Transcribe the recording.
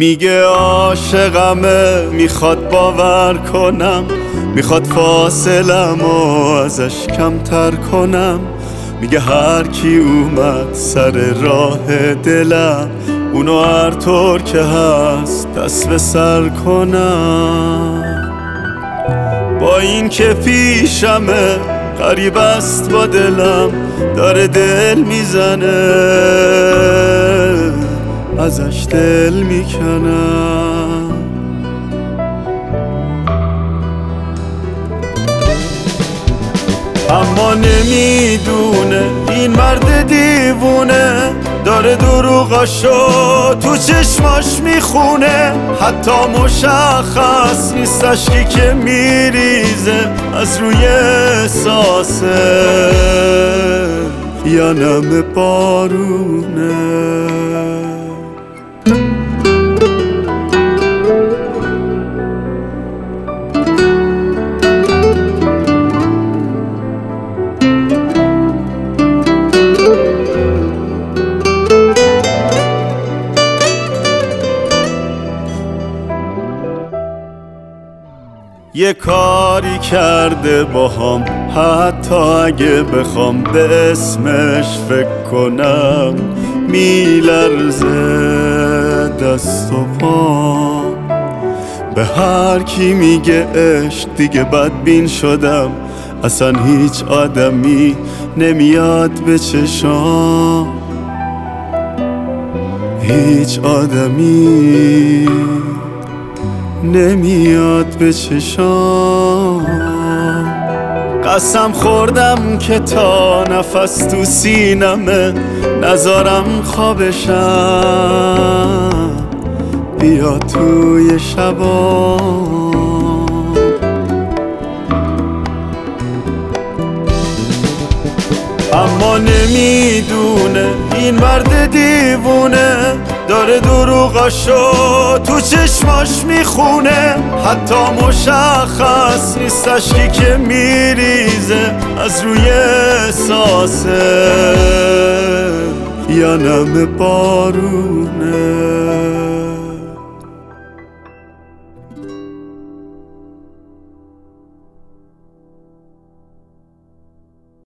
میگه عاشقمه، میخواد باور کنم، میخواد فاصله‌مو ازش کمتر کنم. میگه هر کی اومد سر راه دلم، اونو هر طور که هست دست به سر کنم. با این که پیشمه غریب است با دلم، داره دل میزنه ازش دل میکنم. اما نمیدونه این مرد دیوونه، داره دروغاشو تو چشماش میخونه. حتی مشخص نیست اشکی که میریزه از روی احساسه یا نم بارونه. یه کاری کرده باهام، حتی اگه بخوام به اسمش فکر کنم میلرزه دست و پام. به هر کی میگه عشق دیگه بدبین شدم، اصلا هیچ آدمی نمیاد به چشام، هیچ آدمی نمیاد به چشام. قسم خوردم که تا نفس تو سینمه نذارم خوابشم بیا توی شبام. اما نمیدونه این مرد دیوونه، داره دروغاشو تو چشماش میخونه. حتی مشخص نیست اشکی که میریزه از روی احساسه یا نم بارونه.